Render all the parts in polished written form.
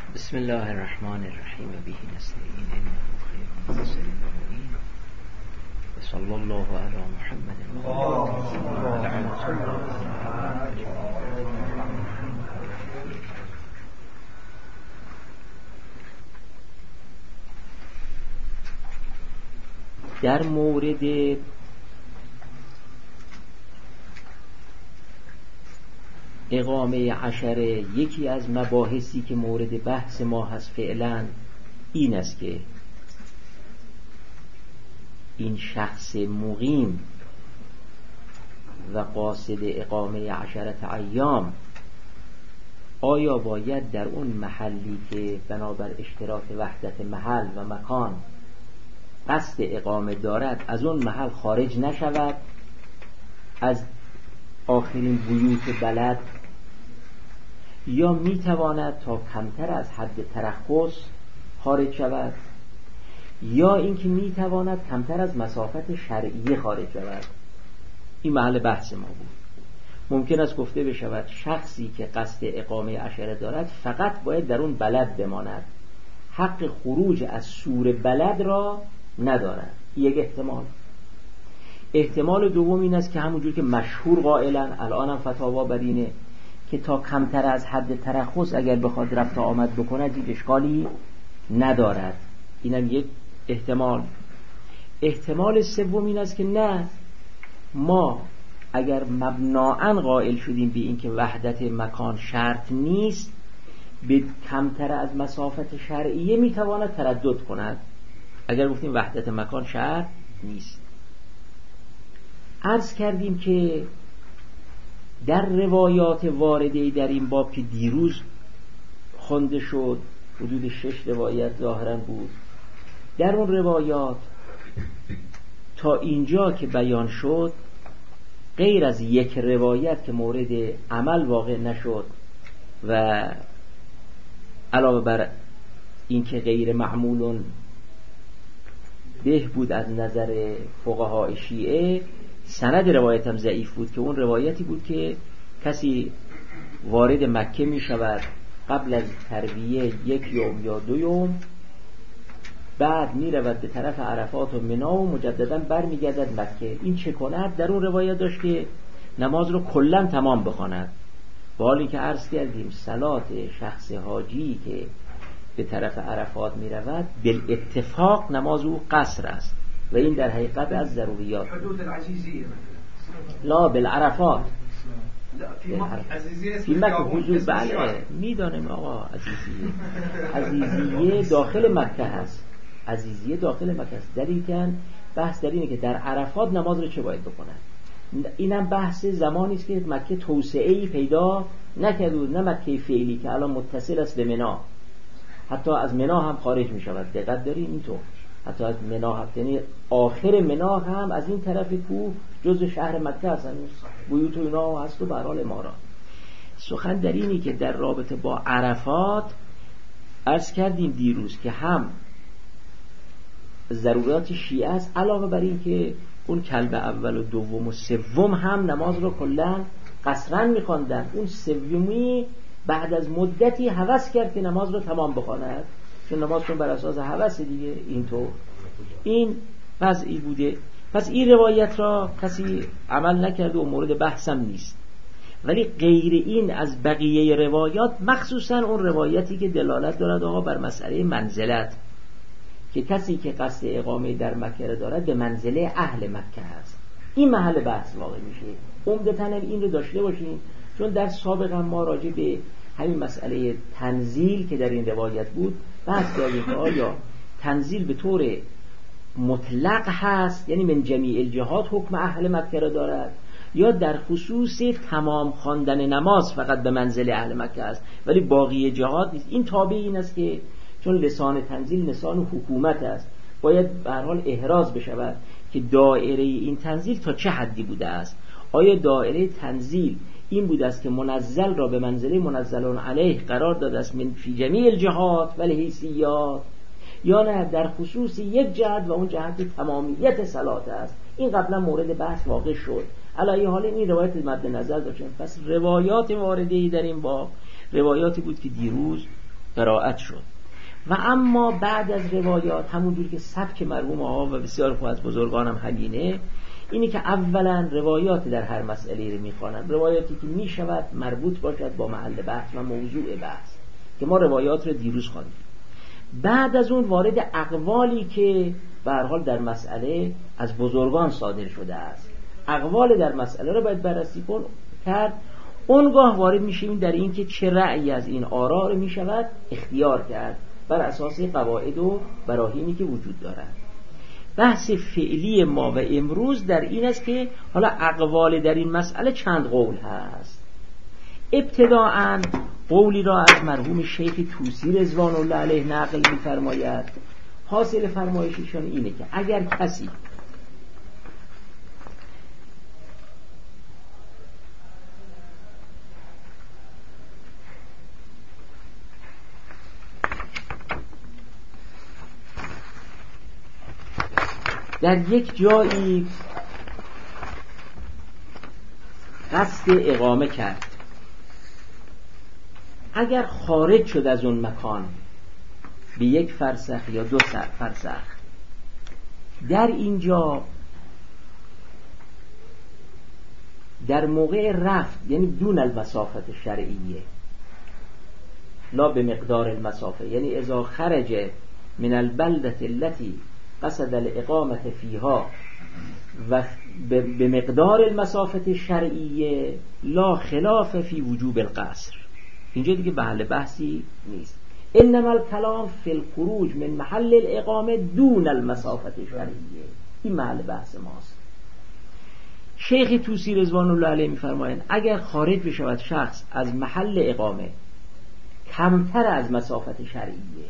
بسم الله الرحمن الرحیم به نستعین انه خیر منتصر المؤمنین و صلی الله علی محمد در مورد اقامه عشره یکی از مباحثی که مورد بحث ما هست فعلا این است که این شخص مقیم و قاصد اقامه عشرة ایام آیا باید در اون محلی که بنابر اشتراک وحدت محل و مکان قصد اقامه دارد از اون محل خارج نشود، از آخرین بیوت بلد، یا میتواند تا کمتر از حد ترخص خارج شود، یا اینکه میتواند کمتر از مسافت شرعی خارج شود. این محل بحث ما بود. ممکن است گفته بشود شخصی که قصد اقامه عشره دارد فقط باید در اون بلد بماند، حق خروج از سور بلد را ندارد. یک احتمال. احتمال دوم این است که همونجور که مشهور قائلن، الان هم فتاوا بر اینه که تا کمتر از حد ترخص اگر بخواد رفت و آمد بکند هیچ اشکالی ندارد. اینم یک احتمال. احتمال سوم این است که نه، ما اگر مبناً قائل شدیم به این که وحدت مکان شرط نیست، به کمتر از مسافت شرعیه میتواند تردد کند اگر گفتیم وحدت مکان شرط نیست. عرض کردیم که در روایات وارده در این باب که دیروز خوانده شد، حدود 6 روایت ظاهرا بود، در اون روایات تا اینجا که بیان شد غیر از یک روایت که مورد عمل واقع نشد و علاوه بر این که غیر معمولون به بود از نظر فقهای شیعه، سند روایت هم ضعیف بود که اون روایتی بود که کسی وارد مکه می شود قبل از ترویه 1 یوم یا 2 یوم، بعد می رود به طرف عرفات و منا و مجددا بر می گردد مکه. این چه کند؟ در اون روایت داشت که نماز رو کلن تمام بخواند، با حالی که عرض کردیم صلات شخص حاجی که به طرف عرفات می رود بالاتفاق نماز او قصر است و این در حقیقت از ضروریات حدود العزیزیه لا بالعرفات فی مکه حدود بله میدانم آقا. عزیزیه داخل مکه هست، عزیزیه داخل مکه هست. دلیل بحث در اینه که در عرفات نماز رو چه باید بکنن. اینم بحث زمانی است که مکه توسعه‌ای پیدا نکرده بود، نه مکه فعلی که الان متصل است به منا، حتی از منا هم خارج می شود. دقت دارین اینطور حتی از منا هم، یعنی آخر منا هم از این طرف کوه جزء شهر مکه هست، بیوت و اینا هست و به هر حال امارات. سخن در اینی که در رابطه با عرفات عرض کردیم دیروز که هم ضرورات شیعه است، علاوه بر این که اون کلب اول و دوم و سوم هم نماز رو کلا قصرا می‌خواندن. اون سومی بعد از مدتی هوس کرد که نماز رو تمام بخواند، چون نماز چون بر اساس هوس دیگه. اینطور این وضعی بوده. پس این روایت را کسی عمل نکرده و مورد بحثم نیست. ولی غیر این از بقیه روایات، مخصوصا اون روایتی که دلالت دارد آقا بر مسئله منزلت، که کسی که قصد اقامه در مکه دارد به منزله اهل مکه هست، این محل بحث واقع میشه. عمدتاً این رو داشته باشین، چون در سابق ما راجع به همین مسئله تنزیل که در این روایت بود بحث کردیم که آیا تنزیل به طور مطلق هست، یعنی من جمیع الجهات حکم اهل مکه را دارد، یا در خصوص تمام خواندن نماز فقط به منزل اهل مکه است ولی باقی جهات نیست. این تابع این است که چون لسان تنزیل لسان حکومت است، باید به هر حال احراز بشود که دایره این تنزیل تا چه حدی بوده است. آیا دایره تنزیل این بوده است که منزل را به منزله منزلون علیه قرار داده است من فی جمیع الجهات ولی حیثیات، یا نه در خصوص یک جهت و اون جهت تمامیت صلات است. این قبلا مورد بحث واقع شد. علی حال این روایت مد نظر داشتیم. پس روایات وارده‌ای در این باب روایاتی بود که دیروز قرائت شد. و اما بعد از روایات همونجور که سبک مرحوم آقا و بسیار خوب از بزرگانم همینه، اینی که اولا روایات در هر مسئله رو میخوانند، روایاتی که میشود مربوط باشد با محل بحث و موضوع بحث، که ما روایات رو دیروز خواندیم. بعد از اون وارد اقوالی که به هر حال در مسئله از بزرگان صادر شده است، اقوال در مسئله رو باید بررسی کرد. اونگاه وارد میشیم در این که چه رأی از این آراء رو میشود اختیار کرد بر اساس قواعد و براهینی که وجود دارد. بحث فعلی ما و امروز در این است که حالا اقوال در این مسئله چند قول هست. ابتداءً قولی را از مرحوم شیخ طوسی رضوان الله علیه نقل می‌فرماید. حاصل فرمایششون اینه که اگر کسی در یک جایی قصد اقامه کرد، اگر خارج شد از اون مکان به 1 فرسخ یا 2 فرسخ، در اینجا در موقع رفت، یعنی دون المسافت شرعیه لا به مقدار المسافه، یعنی اذا خرج من البلدة التي قصد الاقامت فیها و به مقدار المسافت الشرعیه لا خلاف فی وجوب القصر. اینجا دیگه محل بحثی نیست. انما الکلام فی الخروج من محل الاقامه دون المسافت الشرعیه، این محل بحث ماست. شیخ طوسی رضوان الله علیه میفرمایند اگر خارج بشود شخص از محل اقامه کمتر از مسافت شرعیه،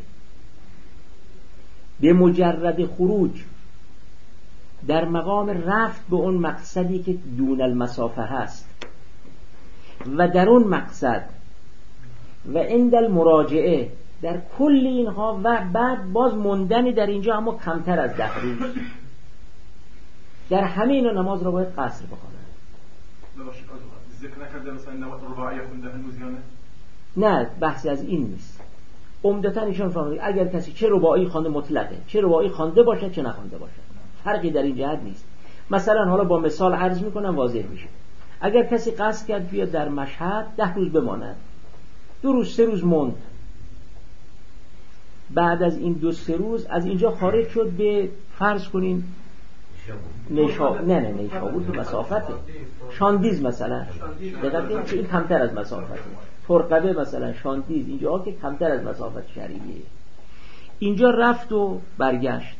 به مجرد خروج در مقام رفت به اون مقصدی که دون المسافه هست و در اون مقصد و عند المراجعه در کل اینها و بعد باز موندنی در اینجا اما کمتر از 10 روز، در همه اینا نماز را باید قصر بکنن. ذکر نکرده مثلا رباعی خونده هنوزیانه؟ نه، بحثی از این نیست. عمدتاً ایشان فرمودند اگر کسی چه رباعی خوانده مطلقه، چه رباعی خوانده باشه چه نخوانده باشه، فرقی در این جهت نیست. مثلا حالا با مثال عرض میکنم واضح میشه. اگر کسی قصد کرد بیاد در مشهد 10 روز بماند، 2 روز 3 روز موند، بعد از این 2-3 روز از اینجا خارج شد به فرض کنین نیشابور تو مسافته، شاندیز مثلا، دقیقاً این کمتر از مسافته، ترقبه مثلا، شاندیز، اینجا که کمتر از مسافت شرعیه. اینجا رفت و برگشت،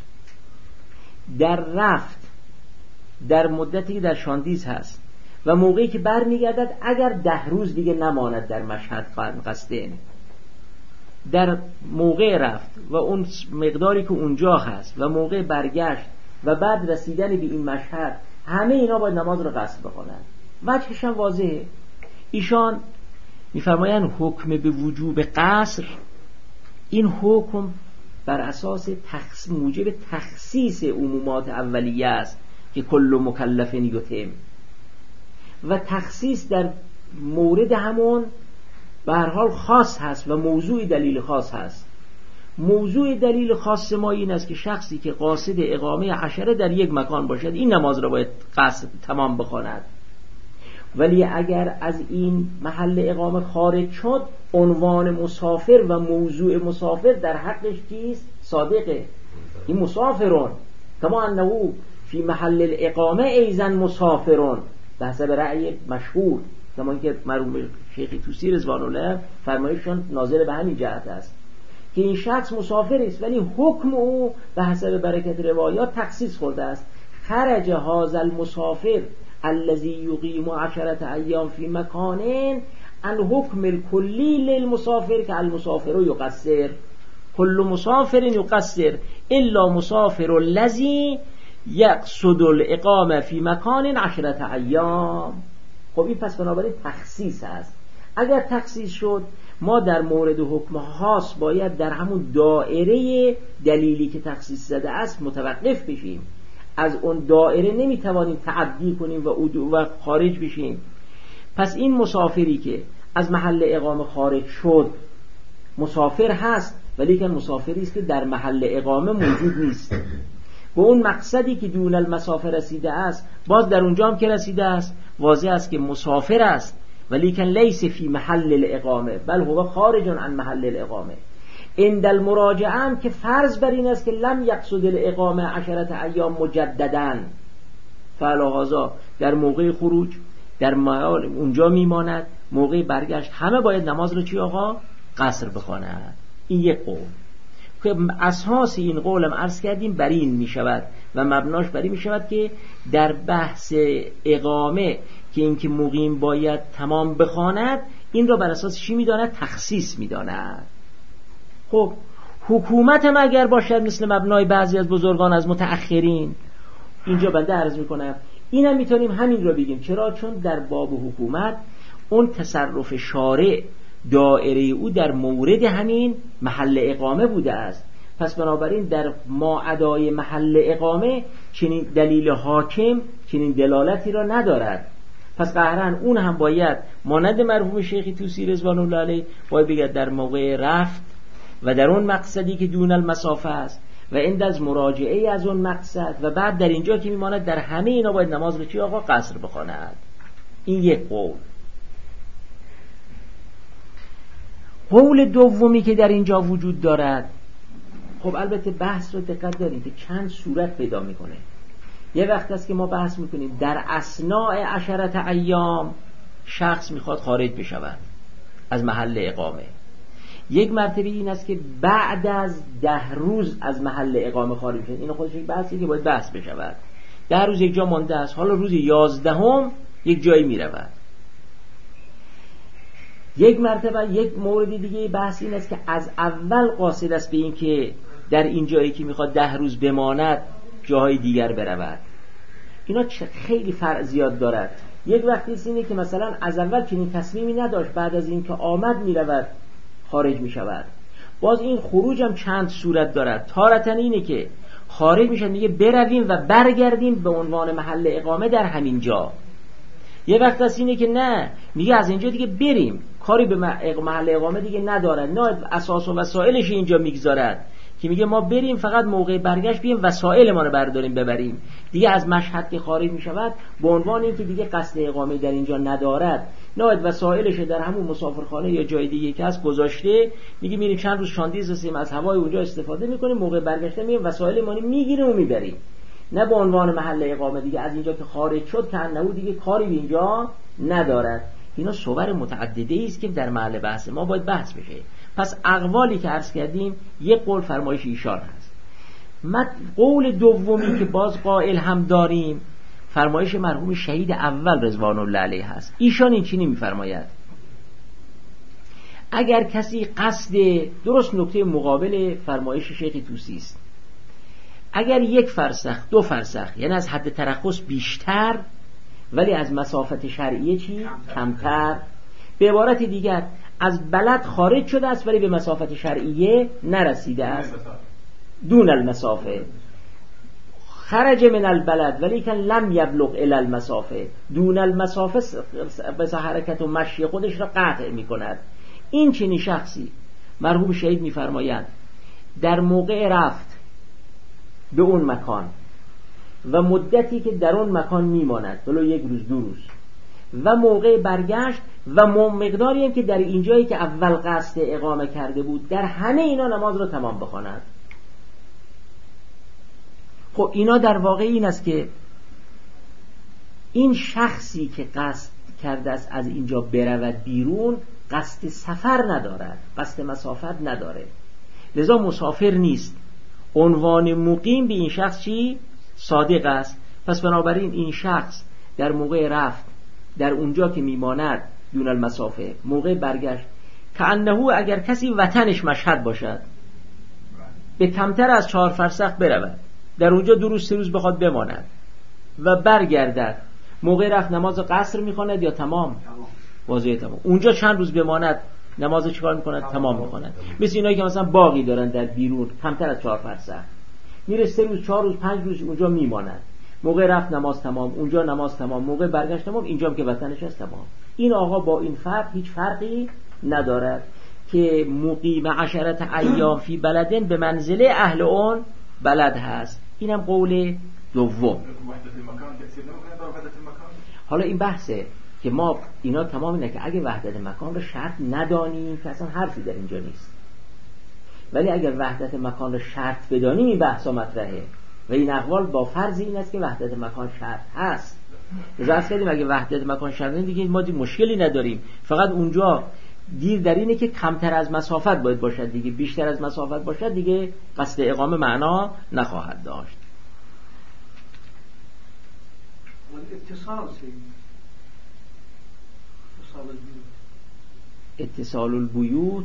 در رفت در مدتی که در شاندیز هست و موقعی که برمیگردد اگر 10 روز دیگه نماند در مشهد قصدن، در موقع رفت و اون مقداری که اونجا هست و موقع برگشت و بعد رسیدن به این مشهد، همه اینا باید نماز رو قصد بکنن. وجهش هم واضحه. ایشان میفرمایند حکم به وجوب قصر، این حکم بر اساس موجب تخصیص عمومات اولیه است که کل مکلف یتم، و تخصیص در مورد همون به هر حال خاص هست و موضوع دلیل خاص هست. موضوع دلیل خاص ما این است که شخصی که قاصد اقامه 10 در یک مکان باشد این نماز را باید قصد تمام بخواند، ولی اگر از این محل اقامه خارج شد عنوان مسافر و موضوع مسافر در حقش چیست؟ صادقه. این مسافرون کما انه فی محل الاقامه ایزن مسافرون به حسب رأی مشهور، کما اینکه مرحوم شیخ طوسی رضوان الله فرمایششون ناظر به همین جهت است که این شخص مسافر است، ولی حکم او به حسب برکت روایات تخصیص خورده است. خرج هذا المسافر الذي يقيم 10 ایام فی مکان عن حکم الکلی للمسافر که المسافر یقصر، کل مسافر یقصر الا مسافر الذي یقصد الاقامه فی مکان 10 ایام. خب این پس بنابراین تخصیص است. اگر تخصیص شد ما در مورد حکم خاص باید در همون دائره دلیلی که تخصیص زده است متوقف بشیم، از اون دائره نمیتوانیم تعدی کنیم و خارج بشیم. پس این مسافری که از محل اقامه خارج شد مسافر هست ولی که مسافری است که در محل اقامه موجود نیست. به اون مقصدی که دون المسافر رسیده است، باز در اونجا هم که رسیده است واضح است که مسافر است ولی که لیس فی محل الاقامه بل هو خارج عن محل الاقامه. عند المراجعه هم که فرض بر این است که لم یقصد الاقامه 10 ایام مجددا، فلهذا در موقع خروج در اونجا میماند، موقع برگشت همه باید نماز رو چی آقا؟ قصر بخواند. این یک قول که اساس این قولم عرض کردیم بر این می شود و مبناش بر این می شود که در بحث اقامه که اینکه مقیم باید تمام بخواند، این را بر اساس چی می داند؟ تخصیص می داند. خب حکومت هم اگر باشد مثل مبنای بعضی از بزرگان از متأخرین، اینجا بنده عرض می کنم این هم می تونیم همین را بگیم. چرا؟ چون در باب حکومت اون تصرف شارع دائره او در مورد همین محل اقامه بوده است، پس بنابراین در ما ادای محل اقامه چنین دلیل حاکم چنین دلالتی را ندارد. پس قهرن اون هم باید مانند مرحوم شیخ طوسی رضوان الله علیه باید بگه در موقع رفت و در اون مقصدی که دون المسافه است و عند از مراجعه از اون مقصد و بعد در اینجا که میماند در همه اینا باید نماز رو چی آقا؟ قصر بخواند. این یک قول. قول دومی که در اینجا وجود دارد، خب البته بحث رو دقت داریم که چند صورت پیدا میکنه. یه وقت است که ما بحث میکنیم در اثناء 10 ایام شخص میخواد خارج بشود از محل اقامه. یک مرتبه این است که بعد از 10 روز از محل اقامه خارج شد. این خودش یک بحثی که باید بحث بشود. 10 روز یک جا مانده است، حالا روز 11 یک جایی میرود. یک مرتبه یک مورد دیگه بحث این است که از اول قاصد است به این که در این جایی که میخواد 10 روز بماند جاهای دیگر برود. اینا خیلی فرق زیاد دارد. یک وقتی است اینه که مثلا از اول چنین تصمیمی نداشت، بعد از این که آمد میرود خارج میشود. باز این خروج هم چند صورت دارد. تارتن اینه که خارج میشد میگه برویم و برگردیم به عنوان محل اقامه در همین جا. یه وقت هست اینه که نه، میگه از اینجا دیگه بریم، کاری به محل اقامه دیگه ندارد، نه اساس و وسایلش اینجا میگذارد که میگه ما بریم فقط موقع برگشت بییم وسایل ما رو برداریم ببریم. دیگه از مشهد که خارج میشود به عنوان اینکه دیگه قصد اقامه در اینجا ندارد، نه وسایلش در همون مسافرخانه یا جای دیگه که هست گذاشته، میگه میریم چند روز شاندیز هستیم از هوای اونجا استفاده میکنیم، موقع برگشت میریم وسایل ما رو میگیریم و میبریم، نه به عنوان محل اقامه دیگه از اینجا که خارج شد که انه دیگه کاری به اینجا ندارد. اینا صور متعدده است که در محل بحث ما باید بحث بشه. پس اقوالی که عرض کردیم یک قول فرمایش ایشان هست. قول دومی که باز قائل هم داریم فرمایش مرحوم شهید اول رضوان الله علیه هست. ایشان این چینی میفرماید اگر کسی قصد، درست نکته مقابل فرمایش شیخ طوسی است، اگر 1 فرسخ 2 فرسخ یعنی از حد ترخص بیشتر ولی از مسافت شرعیه چی؟ کمتر، به عبارت دیگر از بلد خارج شده است ولی به مسافت شرعیه نرسیده است، دون المسافه، خرج من البلد ولی که لم یبلغ الی المسافه، دون المسافه بس حرکت و مشی خودش را قطع می کند. این چنین شخصی مرحوم شهید می فرمایند در موقع رفت به اون مکان و مدتی که در اون مکان میماند ولو 1 روز 2 روز و موقع برگشت و مقداری هم که در اینجایی که اول قصد اقامه کرده بود، در همه اینا نماز رو تمام بخواند. خب اینا در واقع این است که این شخصی که قصد کرده است از اینجا برود بیرون قصد سفر ندارد، قصد مسافت نداره، لذا مسافر نیست. عنوان مقیم به این شخص چی؟ صادق است. پس بنابراین این شخص در موقع رفت در اونجا که میماند دون المسافه، موقع برگشت که انه اگر کسی وطنش مشهد باشد به کمتر از 4 فرسخ برود، در اونجا 2 روز 3 روز بخواد بماند و برگردد، موقع رفت نماز قصر میخواند یا تمام؟ واضحه تمام. اونجا چند روز بماند نماز چیکار میکند؟ تمام میکند. مثل اینایی که مثلا باقی دارن در بیرون کمتر از 4 فرسخ، میره 3 روز 4 روز 5 روز اونجا میماند، موقع رفت نماز تمام، اونجا نماز تمام، موقع برگشت تمام، اینجا هم که وطنش است تمام. این آقا با این فرق هیچ فرقی ندارد که مقیم 10 ایام فی بلدن به منزله اهل اون بلد هست. اینم قول دوم. حالا این بحثه که ما اینا تمام اینه که اگه وحدت مکان رو شرط ندانیم که اصلا حرفی در اینجا نیست، ولی اگر وحدت مکان رو شرط بدانیم این بحثا مطرحه و این اقوال با فرض این است که وحدت مکان شرط هست. لذا کردیم اگه وحدت مکان شرط نیست دیگه ما مشکلی نداریم، فقط اونجا دیر در اینه که کمتر از مسافت باید باشد دیگه، بیشتر از مسافت باشد دیگه قصد اقامه معنا نخواهد داشت. اتصال البیوت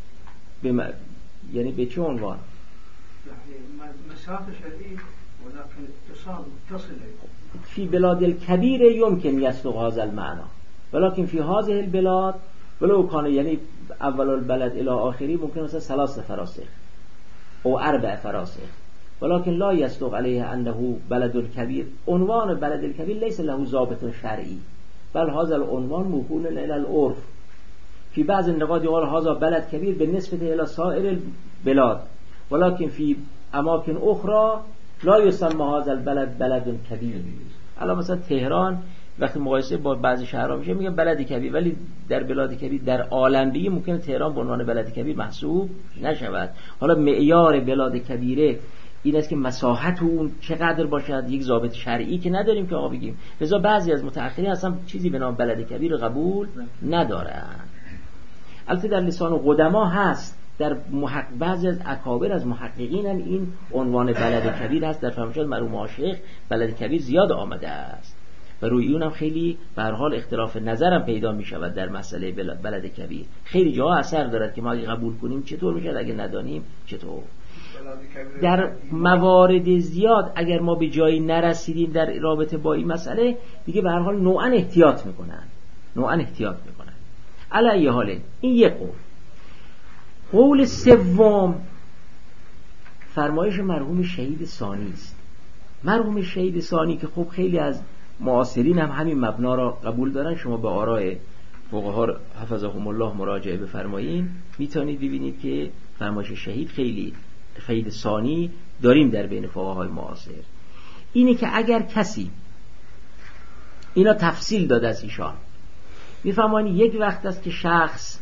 یعنی به چه عنوان؟ مسافة شديد ولكن اتصال متصل. في بلاد الكبير يمكن يصدق هذا المعنى ولكن في هذه البلاد ولو كان يعني اول البلد الى آخری ممكن مثلا 3 فراسخ او 4 فراسخ ولكن لا يصدق عليه انه بلد كبير. عنوان بلد الكبير ليس له ضابط شرعي بل هذا العنوان موكول الى العرف. في بعض النقاط يقال هذا بلد كبير بالنسبة الى سائر البلاد ولكن في اماکن اخرى لا يسمى هذا البلد بلد کبیر. الان مثلا تهران وقتی مقایسه با بعضی شهرها میشه میگن بلد کبیر، ولی در بلاد کبیر در عالم دیگه ممکنه تهران به عنوان بلد کبیر محسوب نشود. حالا معیار بلاد کبیره این است که مساحت اون چقدر باشد، یک ضابط شرعی که نداریم که آقا بگیم. لذا بعضی از متأخرین اصلا چیزی به نام بلد کبیر رو قبول ندارن. البته در لسان قدما هست، در بعضی از اکابر از محققین هم این عنوان بلد کبیر هست. در فرمایشات مرحوم عاشق بلد کبیر زیاد آمده است و روی اون هم خیلی به هر حال اختلاف نظرم پیدا می شود در مسئله بلد کبیر. خیلی جاها اثر دارد که ما اگه قبول کنیم چطور میشه، اگه ندانیم چطور. در موارد زیاد اگر ما به جایی نرسیدیم در رابطه با این مسئله دیگه به هر حال نوعا احتیاط میکنن. علی حال این یک قول. قول سوم فرمایش مرحوم شهید ثانی است. مرحوم شهید ثانی که خب خیلی از معاصرین هم همین مبنا را قبول دارن، شما به آراء فقها حفظهم الله مراجعه بفرمایید میتونید ببینید که فرمایش شهید ثانی داریم در بین فقهای معاصر. اینه که اگر کسی اینا تفصیل داده از ایشان میفرمایند یک وقت است که شخص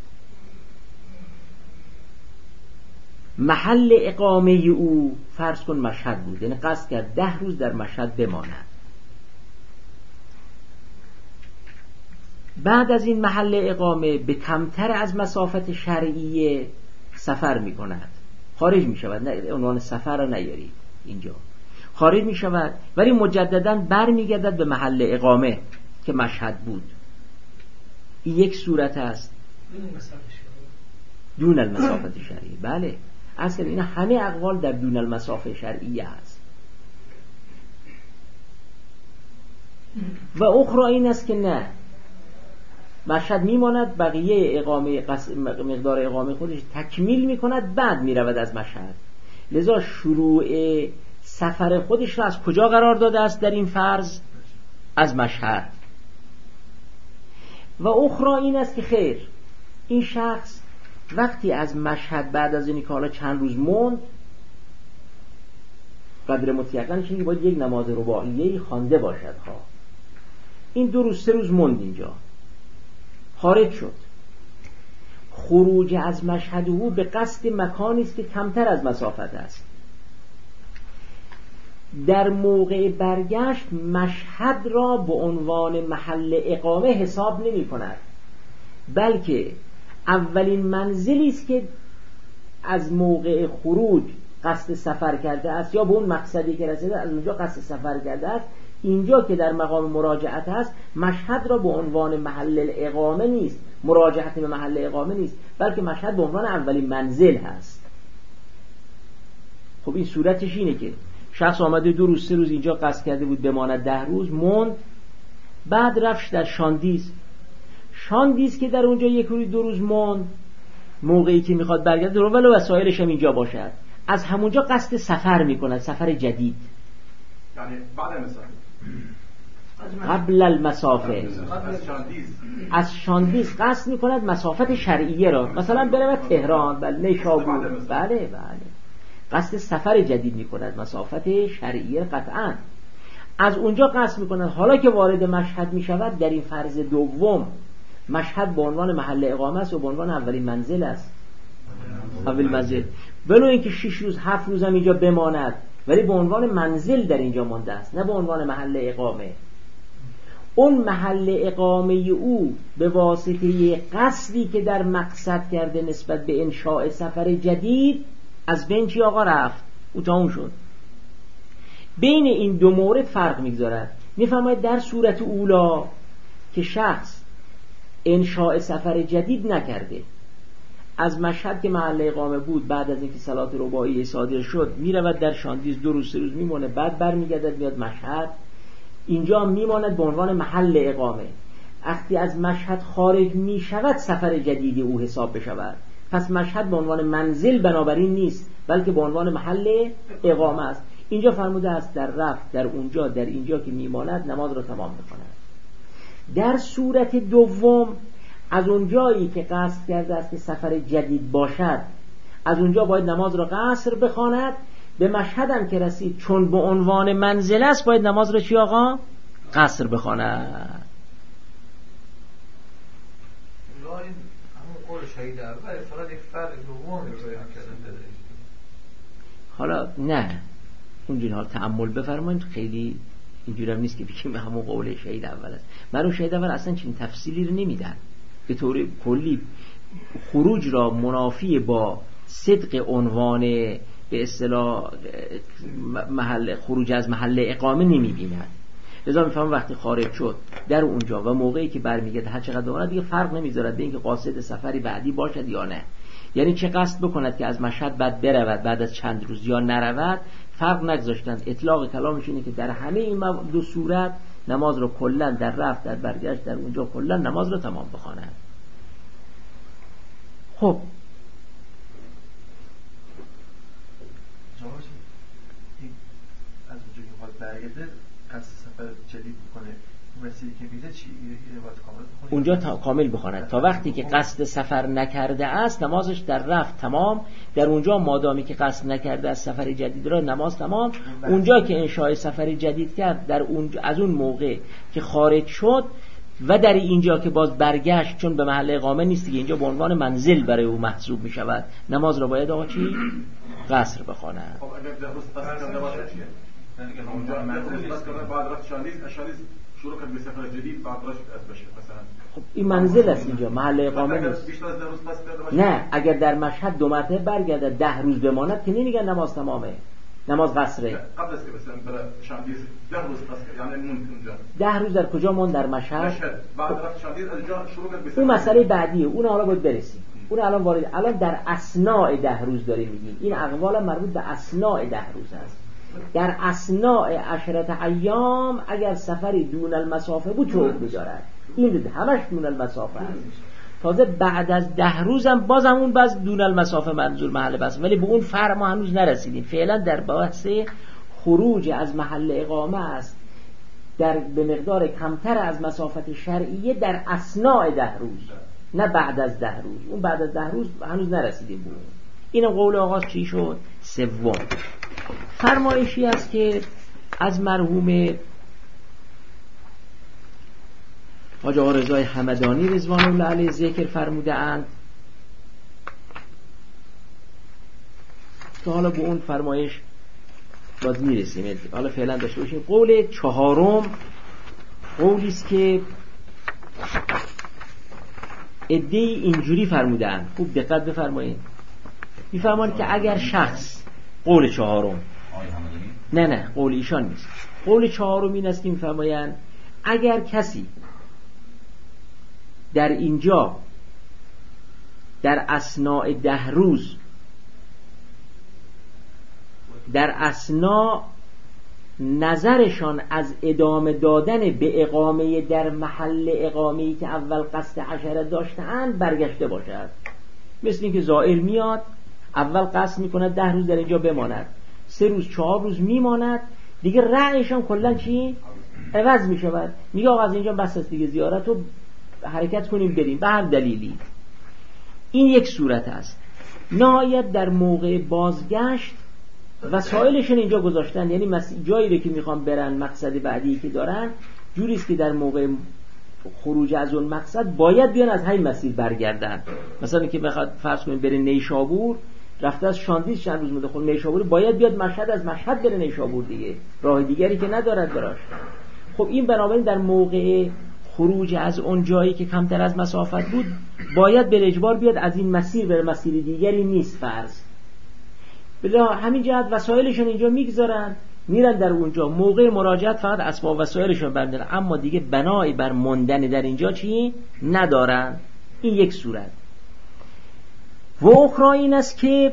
محل اقامه او فرض کن مشهد بود، یعنی قصد کرد 10 روز در مشهد بماند. بعد از این محل اقامه به کمتر از مسافت شرعیه سفر می کند، خارج می شود. نه عنوان سفر را نیارید اینجا، خارج می شود ولی مجددا بر می گردد به محل اقامه که مشهد بود. این یک صورت است دون المسافت شرعی. بله اصلا این همه اقوال در دون المسافه شرعیه هست. و اخرى این است که نه، مشهد میماند، بقیه مقدار اقامه خودش تکمیل میکند، بعد میرود از مشهد. لذا شروع سفر خودش را از کجا قرار داده است در این فرض؟ از مشهد. و اخرى این است که خیر، این شخص وقتی از مشهد بعد از اینی که حالا چند روز موند، قدر مطلقاً چیزی باید یک نماز رباعیه‌ای خوانده باشد. این 2 روز 3 روز موند اینجا، خارج شد. خروج از مشهد او به قصد مکانی است که کمتر از مسافت است. در موقع برگشت مشهد را به عنوان محل اقامه حساب نمی کند، بلکه اولین منزلی است که از موقع خروج قصد سفر کرده است یا به اون مقصدی که رسیده از اونجا قصد سفر کرده است. اینجا که در مقام مراجعت است، مشهد را به عنوان محل اقامه نیست، مراجعت به محل اقامه نیست، بلکه مشهد به عنوان اولین منزل هست. خب این صورتش اینه که شخص آمده 2 روز 3 روز اینجا قصد کرده بود بماند، 10 روز موند، بعد رفت در شاندیز که در اونجا 1 روز 2 روز موند، موقعی که میخواد برگرده رو ولو وسایلش هم اینجا باشد، از همونجا قصد سفر میکند، سفر جدید. یعنی بعد مثلا قبل المسافه، از شاندیز قصد میکند مسافت شرعیه را، مثلا برود تهران، بله، نیشابور، بله قصد سفر جدید میکند، مسافت شرعیه قطعا. از اونجا قصد میکند حالا که وارد مشهد میشود، در این فرض دوم مشهد به عنوان محل اقامه است و به عنوان اولین منزل است، اول منزل، ولو اینکه 6 روز 7 روز هم اینجا بماند، ولی به عنوان منزل در اینجا مانده است، نه به عنوان محل اقامه. اون محل اقامه او به واسطه قصدی که در مقصد کرده نسبت به انشاء سفر جدید از بین چی آقا رفت، او تا اون شد. بین این دو مورد فرق میگذارد. میفرماید در صورت اولا که شخص انشاء سفر جدید نکرده، از مشهد که محل اقامه بود بعد از اینکه صلات رباعی صادر شد میرود در شاندیز 2 روز 3 روز میمونه، بعد برمیگردد میاد مشهد، اینجا میماند به عنوان محل اقامه. وقتی از مشهد خارج میشود سفر جدیدی او حساب بشود، پس مشهد به عنوان منزل بنابراین نیست، بلکه به عنوان محل اقامه است. اینجا فرموده است در رفت در اونجا در اینجا که میماند نماز را تمام میکند. در صورت دوم از اونجایی که قصد کرده است که سفر جدید باشد، از اونجا باید نماز را قصر بخواند. به مشهد هم که رسید چون به عنوان منزل است باید نماز را چی آقا؟ قصر بخواند. همون قول شهید اول فقط یک فرق دومی رو بیان کردن. حالا نه اونجوری حال تأمل بفرمایید، خیلی اینجوری هم نیست که بگیم همون قول شهید اول است. من شهید اول اصلا چنین تفصیلی رو نمیدن، به طور کلی خروج را منافی با صدق عنوان به اصطلاح محل خروج از محل اقامه نمیبیند. لذا میفهمم وقتی خارج شد در اونجا و موقعی که برمیگرده هر چقدر دارد دیگه فرق نمیذارد به اینکه قاصد سفری بعدی باشد یا نه، یعنی چه قصد بکند که از مشهد بعد برود بعد از چند روز یا نرود، فرق نگذاشتند. اطلاق کلامش اینه که در همه این دو صورت نماز رو کلا در رفت در برگشت در اونجا کلا نماز رو تمام بخواند. خب از اونجا که باید برگرده قصد سفر جدید میکنه، اون مسیری که میده چی باید کامل بخونه؟ اونجا کامل بخواند. تا وقتی که قصد سفر نکرده است نمازش در رفت تمام، در اونجا مادامی که قصد نکرده است سفر جدید را نماز تمام. اونجا که انشاء سفر جدید کرد در اونجا از اون موقع که خارج شد و در اینجا که باز برگشت چون به محل اقامه نیست دیگه، اینجا به عنوان منزل برای او محسوب می شود، نماز را باید آقا چی؟ قصر بخواند. خب اگر در روز قصد کرده باشه چیه؟ یعنی اونجا منزل قصد کرده بعد رفت شاندیز شروع کرد به سفر جدید بعد رفت از بشه مثلا، خب این منزل است اینجا، محل اقامه نیست. بیشتر از 10 روز قصد کرده باشه نه، اگر در مشهد 2 مرتبه برگرده 10 روز بماند که نمیگن نماز تمامه، نماز قصره. قبل از که مثلا برای شاندیز 10 روز قصد کرد یعنی مون اونجا 10 روز در کجا مون؟ در مشهد. بعد رفت شاندیز از اونجا شروع کرد به سفر. اون مسئله بعدیه، اون حالا باید برسیم. اون الان وارد، الان در اثناء 10 روز داریم میگیم. این اقوال مربوط به اثناء 10 روز است. در اثناء 10 ایام اگر سفری دون المسافه بود چه حکمی دارد؟ این همش دون المسافه است. تازه بعد از 10 روزم بازم اون باز دون المسافه منظور محل بس، ولی به اون فرق ما هنوز نرسیدیم. فعلا در بحث خروج از محل اقامه است، در به مقدار کمتر از مسافت شرعیه در اثناء 10 روز، نه بعد از 10 روز. اون بعد از 10 روز هنوز نرسیدیم به اون. این قول آغاز چی شد؟ سوم فرمایشی است که از مرحوم حاج آقا رضای همدانی رضوان الله علیه ذکر فرموده اند که حالا به اون فرمایش باز میرسیم. حالا فعلا داشته باشیم. قول چهارم قولی است که عده‌ای اینجوری فرموده اند، خوب دقت بفرمایید. میفرمایند که اگر شخص، قول چهارم، نه قول ایشان نیست، قول چهارم این است که میفرمایند اگر کسی در اینجا در اثناء 10 روز در اثناء نظرشان از ادامه دادن به اقامه در محل اقامه‌ای که اول قصد 10 داشته‌اند برگشته باشد، مثل اینکه زائر میاد اول قصد میکند 10 روز در اینجا بماند، 3 روز 4 روز میماند، دیگه رأیشان کلا چی؟ عوض می شود. میگه آقا از اینجا بس است دیگه، زیارت رو حرکت کنیم بریم به هر دلیلی. این یک صورت است. نهایت در موقع بازگشت وسایلشون اینجا گذاشتن، یعنی جایی رو که میخوان برن، مقصد بعدی که دارن جوریست که در موقع خروج از اون مقصد باید بیان از همین مسیر برگردن. مثلا که بخواد فرض کنیم بره نیشابور، رفته از شاندیز چند روز مونده، خب نیشابور باید بیاد مشهد، از مشهد بره نیشابور دیگه، راه دیگری که ندارد براش. خب این بنابراین در موقع خروج از اون جایی که کمتر از مسافت بود باید به اجبار بیاد از این مسیر بره، مسیر دیگری نیست فرض. بلا همین جهت وسایلشون اینجا میگذارن، میرن در اونجا، موقع مراجعت فقط اسباب وسایلشون بردارن، اما دیگه بنایی بر موندن در اینجا چی ندارن. این یک صورت. و اخرى این است که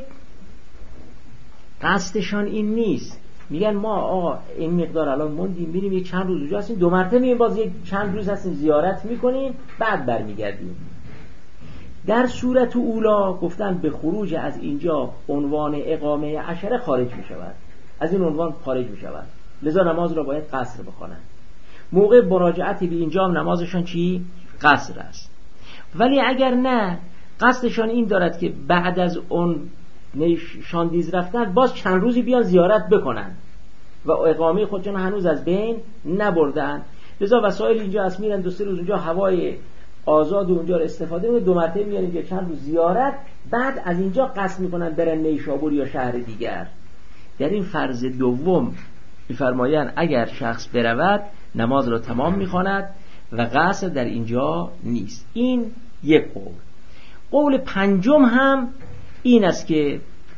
قصدشان این نیست، میگن ما آقا این مقدار الان موندیم میریم یک چند روز اونجا هستیم، 2 مرتبه میریم باز یک چند روز هستیم زیارت میکنیم بعد برمیگردیم. در صورت اولا گفتن به خروج از اینجا عنوان اقامه عشره خارج میشود، از این عنوان خارج میشود، لذا نماز را باید قصر بخونن. موقع مراجعتی به اینجا هم نمازشان چی؟ قصر است. ولی اگر نه قصدشان این دارد که بعد از اون شاندیز رفتن باز چند روزی بیان زیارت بکنن و اقامه خودشون هنوز از بین نبردن، لذا وسایل اینجا هست، میرن 2-3 روز اونجا هوای آزاد و اونجا رو استفاده میکنن، 2 مرتبه میان اینجا چند روز زیارت، بعد از اینجا قصد میکنن برن نیشابور یا شهر دیگر. در این فرض دوم میفرمایند اگر شخص برود نماز را تمام میخواند و قصد در اینجا نیست. این یک قول. قول پنجم هم این است که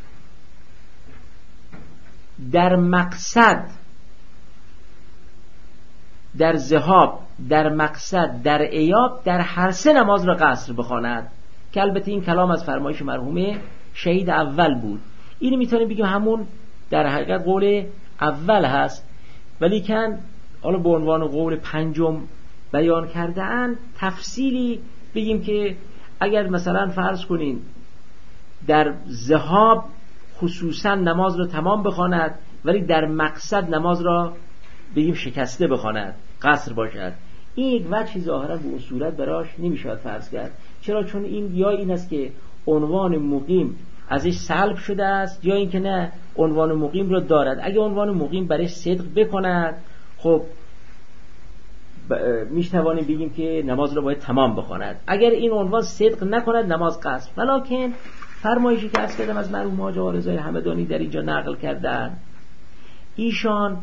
در مقصد، در ذهاب، در مقصد، در ایاب، در هر سه نماز را قصر بخواند، که البته این کلام از فرمایش مرحوم شهید اول بود. اینو میتونیم بگیم همون در حقیقت قول اول هست، ولی کن حالا به عنوان قول پنجم بیان کرده اند تفصیلی بگیم که اگر مثلا فرض کنین در ذهاب خصوصا نماز را تمام بخواند ولی در مقصد نماز را بگیم شکسته بخواند، قصر باشد، این یک وجهی ظاهرا به اون صورت براش نمیشود فرض کرد. چرا؟ چون این یا این است که عنوان مقیم ازش سلب شده است، یا اینکه نه عنوان مقیم را دارد. اگه عنوان مقیم برای صدق بکند خب میشتوانیم بگیم که نماز را باید تمام بخواند. اگر این عنوان صدق نکند نماز قصر. ولکن فرمایشی که عرض کردم از مرحوم حاج آقا رضای همدانی در اینجا نقل کردن، ایشان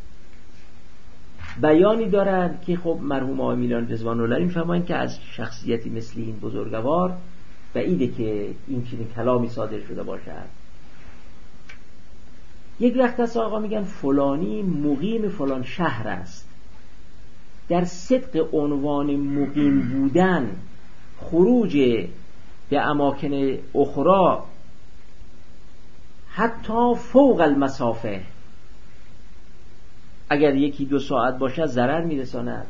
بیانی دارند که خب مرحوم آقای میلان رضوان الله علیه میفرمایند که از شخصیتی مثل این بزرگوار بعیده که این چنین کلامی صادر شده باشد. یک وقت از آقا میگن فلانی مقیم فلان شهر است، در صدق عنوان مقیم بودن خروج به اماکن اخرى حتی فوق المسافه اگر 1-2 ساعت باشد ضرر میرساند.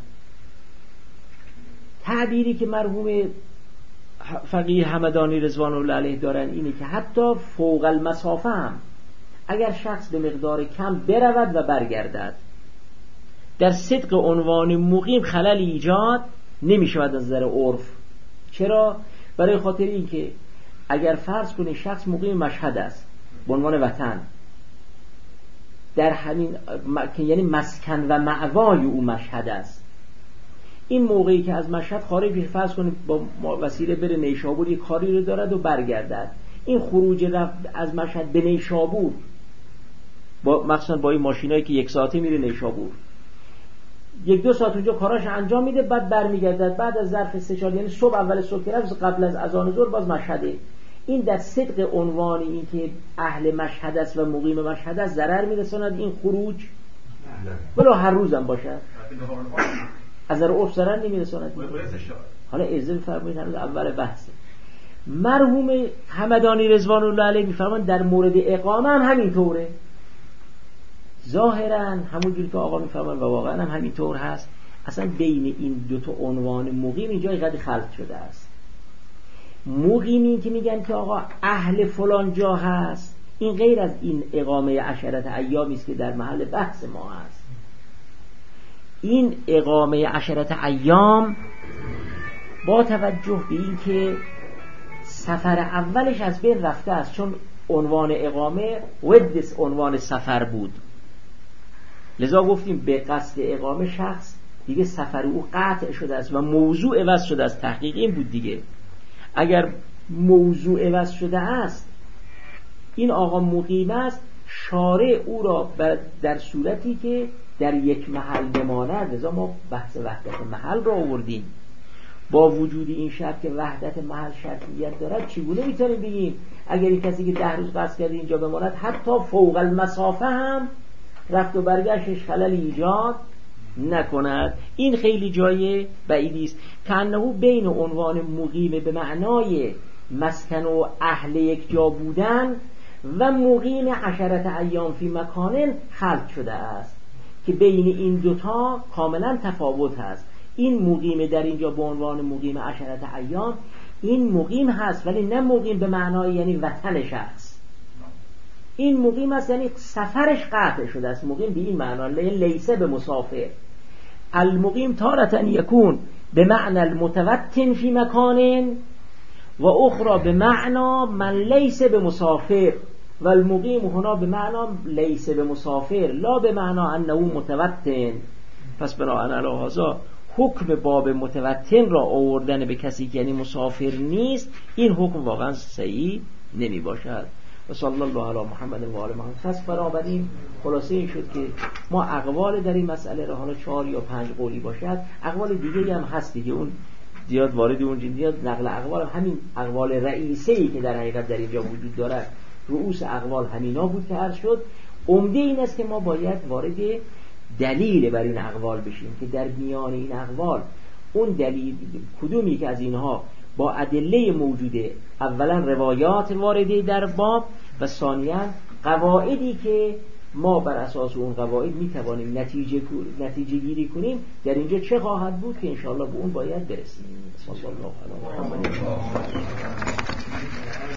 تعبیری که مرحوم فقیه همدانی رضوان الله علیه دارن اینه که حتی فوق المسافه هم اگر شخص به مقدار کم برود و برگردد در صدق عنوان مقیم خلل ایجاد نمی شود از نظر عرف. چرا؟ برای خاطر این که اگر فرض کنید شخص مقیم مشهد است به عنوان وطن، در همین یعنی مسکن و مأوای او مشهد است، این موقعی که از مشهد خارج بشه فرض کنید با وسیله بره نیشابور یک کاری رو دارد و برگردد، این خروج رفت از مشهد به نیشابور با مخصوصا با این ماشینایی که 1 ساعته میره نیشابور 1-2 ساعت اونجا کاراش انجام میده بعد برمیگردد، بعد از ظرف 3-4 یعنی صبح اول صبح رفت قبل از اذان ظهر باز مشهده. این در صدق عنوان این که اهل مشهد است و مقیم مشهد است ضرر میرساند این خروج، ولو هر روزم باشد از نظر عرف ضرر نمیرساند. حالا اجازه بفرمایید هنوز اول بحثه. مرحوم همدانی رضوان الله علیه میفرمایند در مورد اقامه هم همینطوره، ظاهرا همونجوری که آقا میفرمایند و واقعا هم همینطور هست. اصلا بین این 2 عنوان مقیم اینجا قد خلط شده است. مقیمی که میگن که آقا اهل فلان جا هست، این غیر از این اقامه 10 ایامی است که در محل بحث ما هست. این اقامه 10 ایام با توجه به این که سفر اولش از بین رفته است، چون عنوان اقامه ودس عنوان سفر بود، لذا گفتیم به قصد اقامه شخص دیگه سفر او قطع شده است و موضوع عوض شده است. تحقیق این بود دیگه، اگر موضوع عوض شده است، این آقا مقیم است، شارع او را در صورتی که در یک محل بماند، لذا ما بحث وحدت محل را آوردیم. با وجود این شرط که وحدت محل شرطیت دارد، چگونه میتونیم بگیم اگر این کسی که 10 روز قصد کرده اینجا بماند، حتی فوق المسافه هم رفت و برگشتش خلل ایجاد نکند؟ این خیلی جای بعیدی است. کأنه بین عنوان مقیم به معنای مسکن و اهل یک جا بودن و مقیم 10 ایام فی مکان خلط شده است که بین این دوتا کاملا تفاوت هست. این مقیم در اینجا به عنوان مقیم 10 ایام، این مقیم هست ولی نه مقیم به معنای یعنی وطنش هست. این مقیم است یعنی سفرش قطع شده است. مقیم به این معنا لیسه به مسافر. المقیم تارة یکون به معنی المتوطن فی مکان و اخرى به معنا من لیسه به مسافر، و المقیم هنا به معنا لیسه به مسافر لا به معنا انه متوطن. پس بنابراین علی هذا حکم باب متوطن را آوردن به کسی که یعنی مسافر نیست، این حکم واقعا صحیح نمی باشد. و صلی الله علی محمد و آل محمد. پس بنابراین خلاصه این شد که ما اقوال در این مسئله را، حالا 4 یا 5 قولی باشد، اقوال دیگه هم هست دیگه، اون زیاد وارد اون زیاد نقل اقوال، همین اقوال رئیسه‌ای که در حقیقت در اینجا وجود دارد، رؤوس اقوال همینا بود که عرض شد. عمده این است که ما باید وارد دلیل بر این اقوال بشیم که در میان این اقوال اون دلیل کدومی که از اینها با ادله موجوده، اولا روایات وارده در باب و ثانیاً قواعدی که ما بر اساس اون قواعد میتوانیم نتیجه گیری کنیم، در اینجا چه خواهد بود که انشاءالله به اون باید برسیم. صلی الله علیه و آله.